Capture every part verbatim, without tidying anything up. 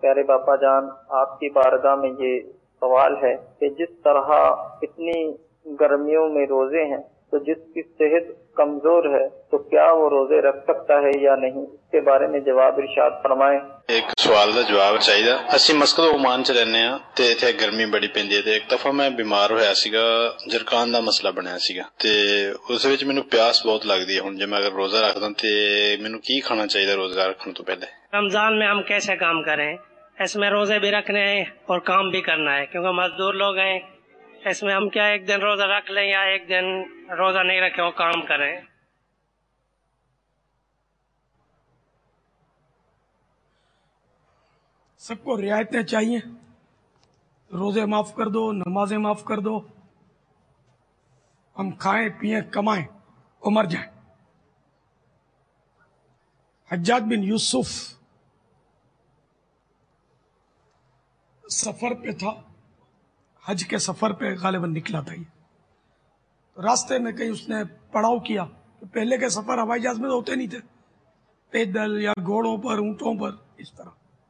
پیارے باپا جان، آپ کی بارگاہ میں یہ سوال ہے کہ جس طرح اتنی گرمیوں میں روزے ہیں تو جس کی صحت کمزور ہے تو کیا وہ روزے رکھ سکتا ہے یا نہیں؟ اس کے بارے میں جواب ارشاد فرمائیں۔ ایک سوال کا جواب چاہیے۔ اسی مسکت عمان چ رہنے ہاں تے اتھے گرمی بڑی پیندی ہے تے ایک دفعہ میں بیمار ہویا سیگا، جرکان دا مسئلہ بنیا سیگا تے اس وچ مینوں پیاس بہت لگدی ہے۔ ہن جے میں اگر روزہ رکھدا تے مینوں کی کھانا چاہیے روزہ رکھنے تو پہلے؟ رمضان میں ہم کیسے کام کریں؟ اس میں روزے بھی رکھنے ہیں اور کام بھی کرنا ہے، کیونکہ مزدور لوگ ہیں۔ اس میں ہم کیا ایک دن روزہ رکھ لیں یا ایک دن روزہ نہیں رکھیں اور کام کریں؟ سب کو رعایتیں چاہیے، روزے معاف کر دو، نمازیں معاف کر دو، ہم کھائیں پیئیں کمائیں اور مر جائیں۔ حجاج بن یوسف سفر پہ تھا، حج کے سفر پہ غالباً نکلا تھا یہ۔ راستے میں کہیں اس نے پڑاؤ کیا، پہلے کے سفر ہوائی جہاز میں ہوتے نہیں تھے، پیدل یا گھوڑوں پر، اونٹوں پر، اس طرح۔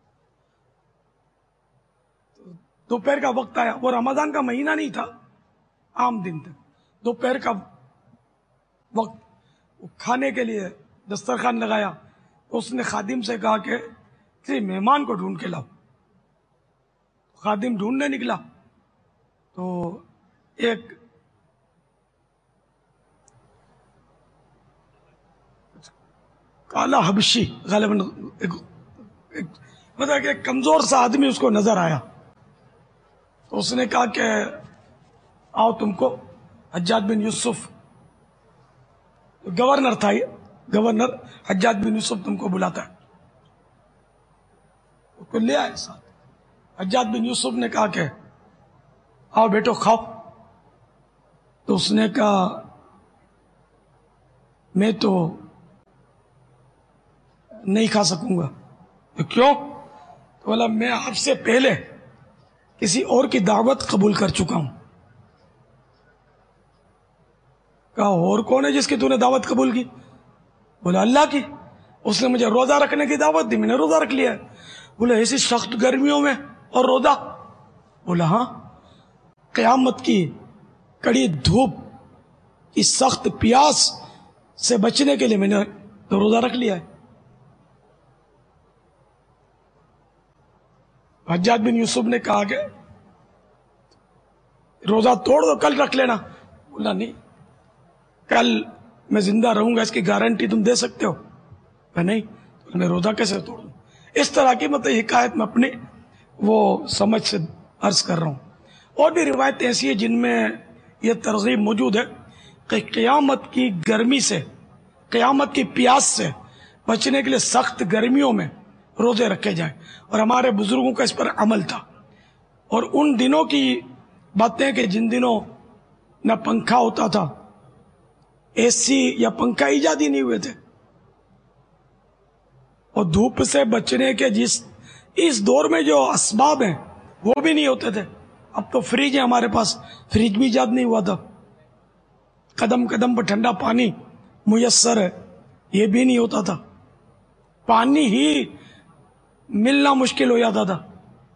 دوپہر کا وقت آیا، وہ رمضان کا مہینہ نہیں تھا، عام دن تھا، دوپہر کا وقت، کھانے کے لیے دسترخوان لگایا تو اس نے خادم سے کہا کہ کسی مہمان کو ڈھونڈ کے لاؤ۔ خادم ڈھونڈنے نکلا تو ایک کالا حبشی، غالباً مطلب کہ ایک کمزور سا آدمی اس کو نظر آیا تو اس نے کہا کہ آؤ تم کو حجاج بن یوسف، گورنر تھا یہ، گورنر حجاج بن یوسف تم کو بلاتا ہے، اس کو لے آئے ساتھ۔ حجاج بن یوسف نے کہا کہ آؤ بیٹو کھاؤ، تو اس نے کہا میں تو نہیں کھا سکوں گا۔ تو کیوں؟ تو بولا میں آپ سے پہلے کسی اور کی دعوت قبول کر چکا ہوں۔ کہا اور کون ہے جس کی تو نے دعوت قبول کی؟ بولا اللہ کی، اس نے مجھے روزہ رکھنے کی دعوت دی، میں نے روزہ رکھ لیا ہے۔ بولا ایسی سخت گرمیوں میں اور روزہ؟ بولا ہاں، قیامت کی کڑی دھوپ کی سخت پیاس سے بچنے کے لیے میں نے روزہ رکھ لیا ہے۔ حجاج بن یوسف نے کہا کہ روزہ توڑ دو، کل رکھ لینا۔ بولا نہیں، کل میں زندہ رہوں گا اس کی گارنٹی تم دے سکتے ہو؟ نہیں، میں روزہ کیسے توڑ دوں؟ اس طرح کی مطلب حکایت میں اپنی وہ سمجھ سے عرض کر رہا ہوں۔ اور بھی روایتیں ایسی ہیں جن میں یہ ترغیب موجود ہے کہ قیامت کی گرمی سے، قیامت کی پیاس سے بچنے کے لیے سخت گرمیوں میں روزے رکھے جائیں، اور ہمارے بزرگوں کا اس پر عمل تھا۔ اور ان دنوں کی باتیں کہ جن دنوں نہ پنکھا ہوتا تھا، اے سی یا پنکھا ایجاد ہی نہیں ہوئے تھے، اور دھوپ سے بچنے کے جس اس دور میں جو اسباب ہیں وہ بھی نہیں ہوتے تھے۔ اب تو فریج ہے ہمارے پاس، فریج بھی ایجاد نہیں ہوا تھا، قدم قدم پر ٹھنڈا پانی میسر ہے، یہ بھی نہیں ہوتا تھا، پانی ہی ملنا مشکل ہو جاتا تھا۔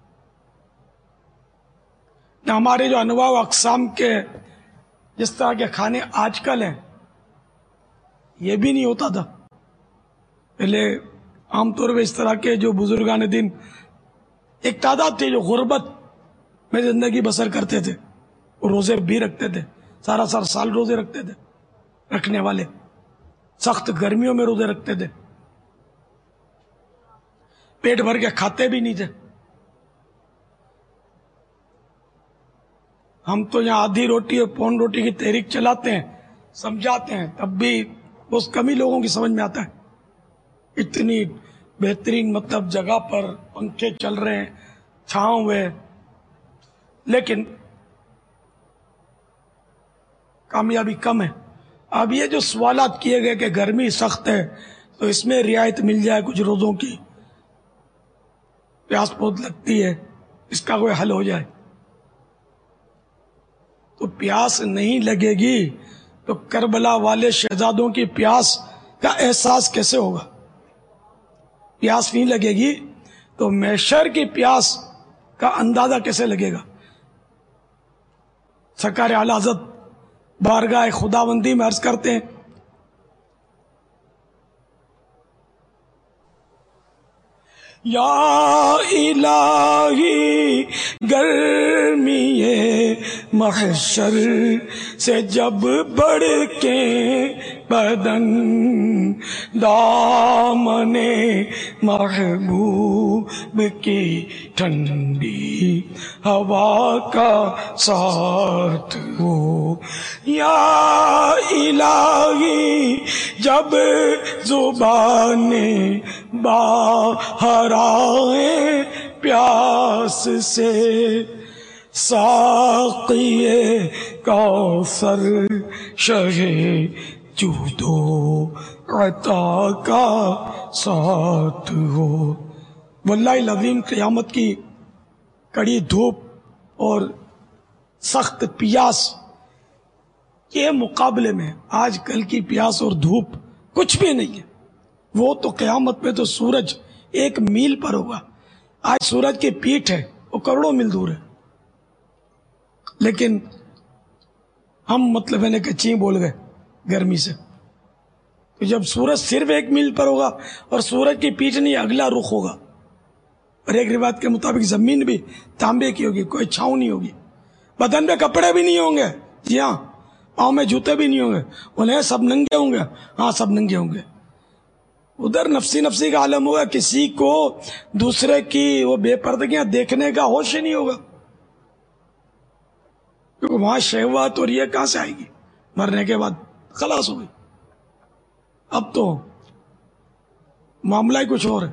ہمارے جو انواع و اقسام کے جس طرح کے کھانے آج کل ہیں یہ بھی نہیں ہوتا تھا پہلے۔ عام طور پہ اس طرح کے جو بزرگان دین ایک تعداد تھی جو غربت میں زندگی بسر کرتے تھے، وہ روزے بھی رکھتے تھے، سارا سارا سال روزے رکھتے تھے، رکھنے والے سخت گرمیوں میں روزے رکھتے تھے، پیٹ بھر کے کھاتے بھی نہیں تھے۔ ہم تو یہاں آدھی روٹی اور پون روٹی کی تحریک چلاتے ہیں، سمجھاتے ہیں، تب بھی بہت کم ہی لوگوں کی سمجھ میں آتا ہے۔ اتنی بہترین مطلب جگہ پر پنکھے چل رہے ہیں، چھاؤں ہوئے، لیکن کامیابی کم ہے۔ اب یہ جو سوالات کیے گئے کہ گرمی سخت ہے تو اس میں رعایت مل جائے کچھ روزوں کی، پیاس بہت لگتی ہے، اس کا کوئی حل ہو جائے، تو پیاس نہیں لگے گی تو کربلا والے شہزادوں کی پیاس کا احساس کیسے ہوگا؟ پیاس نہیں لگے گی تو محشر کی پیاس کا اندازہ کیسے لگے گا؟ سرکار اعلی حضرت بارگاہ خداوندی میں عرض کرتے ہیں یا الہی گرمی محشر سے جب بڑھ کے بدن دامن محبوب کی ٹھنڈی ہوا کا ساتھ ہو، یا الہی جب زبان باہر آئے پیاس سے ساقی کوثر شہ جود و عطا کا ساتھ ہو۔ واللہ العظیم قیامت کی کڑی دھوپ اور سخت پیاس کے مقابلے میں آج کل کی پیاس اور دھوپ کچھ بھی نہیں ہے۔ وہ تو قیامت میں تو سورج ایک میل پر ہوگا، آج سورج کی پیٹھ ہے وہ کروڑوں میل دور ہے، لیکن ہم مطلب ہے کہ چیں بول گئے گرمی سے۔ تو جب سورج صرف ایک میل پر ہوگا اور سورج کی پیٹھ نہیں اگلا رخ ہوگا، اور ایک روایت کے مطابق زمین بھی تانبے کی ہوگی، کوئی چھاؤں نہیں ہوگی، بدن پہ کپڑے بھی نہیں ہوں گے، جی ہاں پاؤں میں جوتے بھی نہیں ہوں گے، انہیں سب ننگے ہوں گے، ہاں سب ننگے ہوں گے۔ ادھر نفسی نفسی کا عالم ہوگا، کسی کو دوسرے کی وہ بے پردگیاں دیکھنے کا ہوش ہی نہیں ہوگا، کیونکہ وہاں شہوات اور یہ کہاں سے آئے گی؟ مرنے کے بعد خلاص ہو گئی۔ اب تو معاملہ ہی کچھ اور ہے۔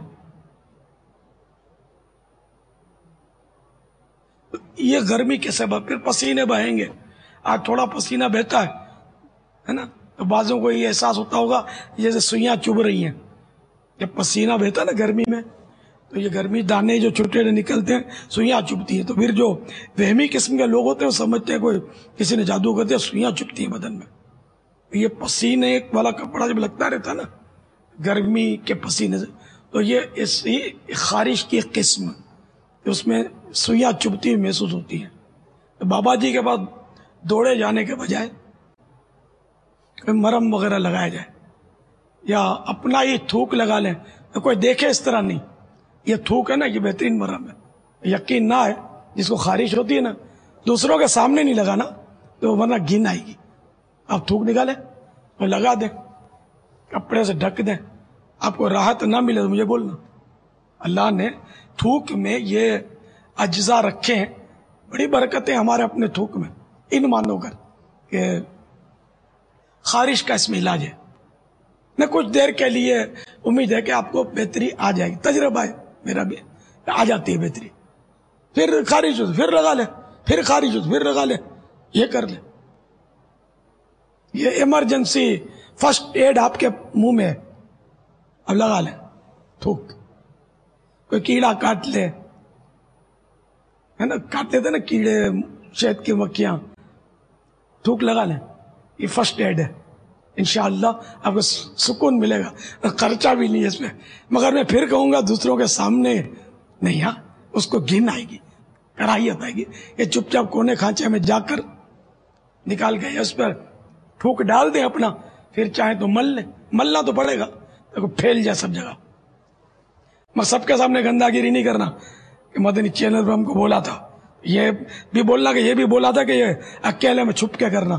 یہ گرمی کے سبب پھر پسینے بہیں گے، آج تھوڑا پسینہ بہتا ہے نا، تو بعضوں کو یہ احساس ہوتا ہوگا جیسے سوئیاں چبھ رہی ہیں۔ جب پسینہ بہتا ہے نا گرمی میں، تو یہ گرمی دانے جو چھوٹے نکلتے ہیں سوئیاں چبھتی ہیں، تو پھر جو وہمی قسم کے لوگ ہوتے ہیں وہ سمجھتے ہیں کوئی کسی نے جادو کر دیا، سوئیاں چبھتی ہیں بدن میں۔ یہ پسینے والا کپڑا جب لگتا رہتا ہے نا گرمی کے پسینے سے، تو یہ اسی خارش کی ایک قسم اس میں سوئیاں چبھتی ہوئی محسوس ہوتی ہیں۔ تو بابا جی کے بعد دوڑے جانے کے بجائے مرم وغیرہ لگایا جائے، یا اپنا ہی تھوک لگا لیں، کوئی دیکھے اس طرح نہیں۔ یہ تھوک ہے نا، یہ بہترین مرم ہے۔ یقین نہ ہے جس کو خارش ہوتی ہے نا، دوسروں کے سامنے نہیں لگانا تو ورنہ گھن آئے گی۔ آپ تھوک نکالیں اور لگا دیں، کپڑے سے ڈھک دیں، آپ کو راحت نہ ملے تو مجھے بولنا۔ اللہ نے تھوک میں یہ اجزاء رکھے ہیں، بڑی برکتیں ہمارے اپنے تھوک میں، ان مانو کر کہ خارش کا اس میں علاج ہے۔ میں کچھ دیر کے لیے امید ہے کہ آپ کو بہتری آ جائے گی، تجربہ ہے میرا بھی، آ جاتی ہے بہتری، پھر خارش ہو پھر لگا لے، پھر خارش ہو پھر لگا لے، یہ کر لے۔ یہ ایمرجنسی فرسٹ ایڈ آپ کے منہ میں ہے، اب لگا لیں تھوک۔ کوئی کیڑا کاٹ لے، ہے نا، کاٹ لیتے نا کیڑے، شہد کی مکھیاں، تھوک لگا لیں، یہ فرسٹ ایڈ ہے۔ انشاءاللہ آپ کو سکون ملے گا، خرچہ بھی نہیں ہے اس میں، مگر میں پھر کہوں گا دوسروں کے سامنے نہیں، ہاں اس کو گھن آئے گی، کراہیت آئے گی۔ یہ چپ چاپ کونے کھانچے میں جا کر نکال گئے، اس پر تھوک ڈال دیں اپنا، پھر چاہیں تو مل لیں، ملنا تو پڑے گا، دیکھو پھیل جائے سب جگہ۔ میں سب کے سامنے گندا گیری نہیں کرنا کہ مدنی چینل پر ہم کو بولا تھا، یہ بھی بولنا کہ یہ بھی بولا تھا کہ یہ اکیلے میں چھپ کے کرنا،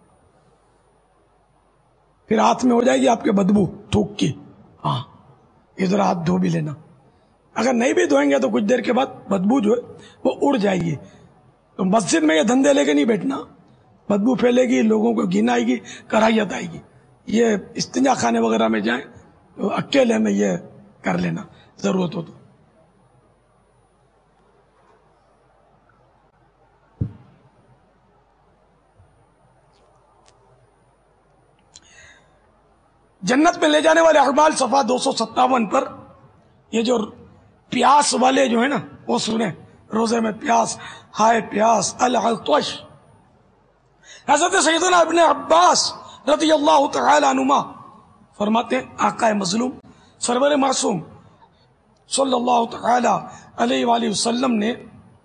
پھر ہاتھ میں ہو جائے گی آپ کے بدبو تھوک کی۔ ہاں ادھر ہاتھ دھو بھی لینا، اگر نہیں بھی دھوئیں گے تو کچھ دیر کے بعد بدبو جو ہے وہ اڑ جائے گی۔ تو مسجد میں یہ دھندے لے کے نہیں بیٹھنا، بدبو پھیلے گی، لوگوں کو گھن آئے گی، کراہیت آئے گی۔ یہ استنجا خانے وغیرہ میں جائیں تو اکیلے میں یہ کر لینا ضرورت ہو تو۔ جنت میں لے جانے والے احوال صفحہ دو سو ستاون پر یہ جو پیاس والے جو ہے نا وہ سنیں، روزے میں پیاس، ہائے پیاس، العطش۔ حضرت سیدنا ابن عباس رضی اللہ تعالی عنہما فرماتے ہیں آقا مظلوم سرور معصوم صلی اللہ تعالی علیہ وآلہ وسلم نے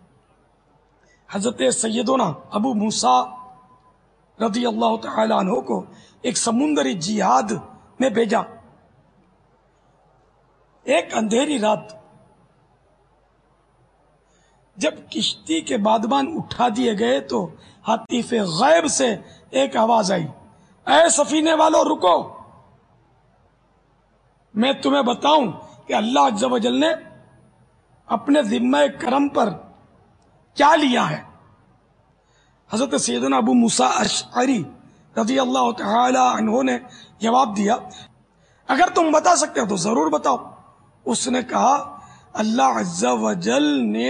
حضرت سیدنا ابو موسیٰ رضی اللہ تعالی عنہ کو ایک سمندری جہاد میں بھیجا. ایک اندھیری رات جب کشتی کے بادبان اٹھا دیے گئے تو حتیف غیب سے ایک آواز آئی، اے سفینے والوں رکو، میں تمہیں بتاؤں کہ اللہ عز و جل نے اپنے ذمہ کرم پر کیا لیا ہے. حضرت سیدنا ابو موسیٰ اشعری رضی اللہ تعالی عنہ نے جواب دیا، اگر تم بتا سکتے ہو تو ضرور بتاؤ. اس نے کہا، اللہ عز و جل نے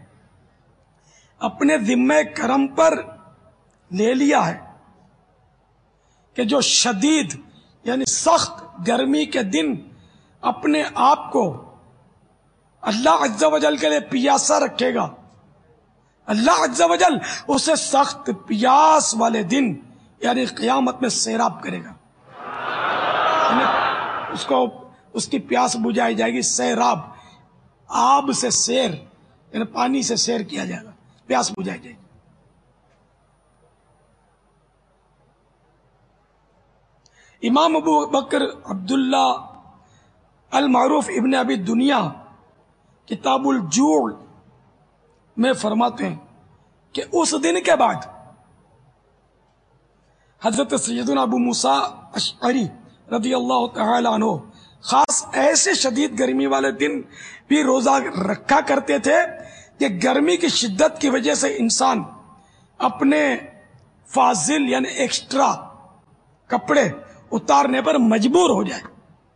اپنے ذمہ کرم پر لے لیا ہے کہ جو شدید یعنی سخت گرمی کے دن اپنے آپ کو اللہ عز و جل کے لیے پیاسا رکھے گا، اللہ عز و جل اسے سخت پیاس والے دن یعنی قیامت میں سیراب کرے گا. یعنی اس کو اس کی پیاس بجھائی جائے گی. سیراب، آب سے سیر یعنی پانی سے سیر کیا جائے گا، پیاس بجھائی جائے گی. امام ابو بکر عبداللہ المعروف ابن ابی دنیا کتاب الجوع میں فرماتے ہیں کہ اس دن کے بعد حضرت سیدنا ابو موسیٰ اشعری رضی اللہ تعالی عنہ خاص ایسے شدید گرمی والے دن بھی روزہ رکھا کرتے تھے کہ گرمی کی شدت کی وجہ سے انسان اپنے فاضل یعنی ایکسٹرا کپڑے اتارنے پر مجبور ہو جائے.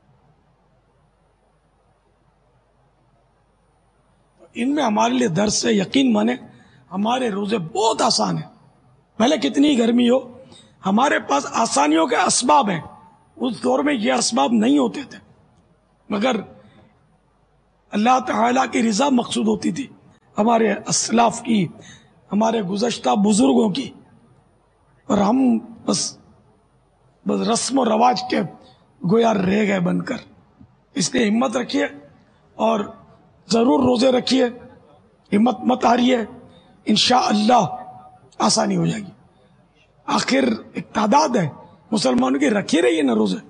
ان میں ہمارے لیے درس سے یقین مانے ہمارے روزے بہت آسان ہیں. پہلے کتنی گرمی ہو ہمارے پاس آسانیوں کے اسباب ہیں. اس دور میں یہ اسباب نہیں ہوتے تھے مگر اللہ تعالیٰ کی رضا مقصود ہوتی تھی، ہمارے اسلاف کی، ہمارے گزشتہ بزرگوں کی، اور ہم بس بس رسم و رواج کے گویا رہ گئے بن کر. اس لیے ہمت رکھیے اور ضرور روزے رکھیے، ہمت مت ہاریے، انشاءاللہ آسانی ہو جائے گی. آخر ایک تعداد ہے مسلمانوں کی، رکھی رہیے نا روزے.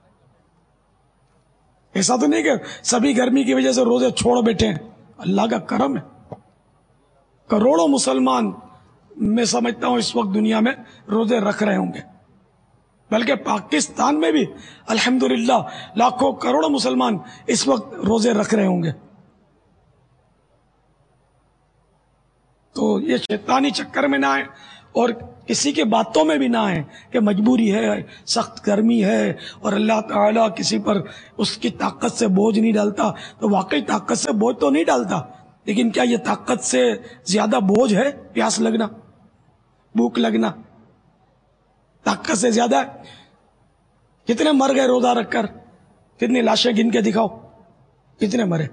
ایسا تو نہیں کہ سبھی گرمی کی وجہ سے روزے چھوڑ بیٹھے ہیں. اللہ کا کرم ہے، کروڑوں مسلمان میں سمجھتا ہوں اس وقت دنیا میں روزے رکھ رہے ہوں گے، بلکہ پاکستان میں بھی الحمدللہ لاکھوں کروڑوں مسلمان اس وقت روزے رکھ رہے ہوں گے. تو یہ شیطانی چکر میں نہ آئے اور کسی کے باتوں میں بھی نہ آئے کہ مجبوری ہے، سخت گرمی ہے اور اللہ تعالیٰ کسی پر اس کی طاقت سے بوجھ نہیں ڈالتا. تو واقعی طاقت سے بوجھ تو نہیں ڈالتا، لیکن کیا یہ طاقت سے زیادہ بوجھ ہے؟ پیاس لگنا، بھوک لگنا طاقت سے زیادہ ہے. کتنے مر گئے روزہ رکھ کر؟ کتنی لاشیں گن کے دکھاؤ، کتنے مرے؟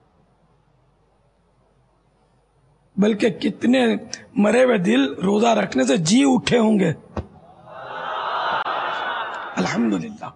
بلکہ کتنے مرے ہوئے دل روزہ رکھنے سے جی اٹھے ہوں گے. الحمدللہ.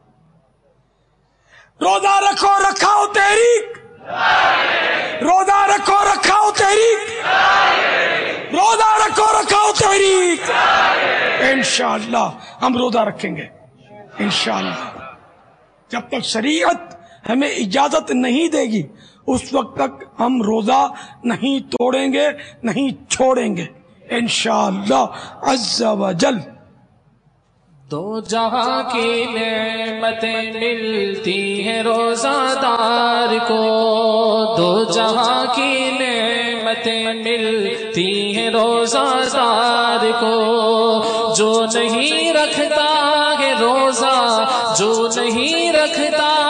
روزہ رکھو رکھاؤ تحریک، روزہ رکھو رکھاؤ تحریک، روزہ رکھو رکھاؤ تحریک. انشاءاللہ ہم روزہ رکھیں گے انشاءاللہ. جب تک شریعت ہمیں اجازت نہیں دے گی اس وقت تک ہم روزہ نہیں توڑیں گے، نہیں چھوڑیں گے انشاءاللہ عز و جل. دو جہاں کی نعمتیں ملتی ہیں روزہ دار کو، دو جہاں کی نعمتیں ملتی ہیں روزہ دار کو. جو نہیں رکھتا ہے روزہ، جو نہیں رکھتا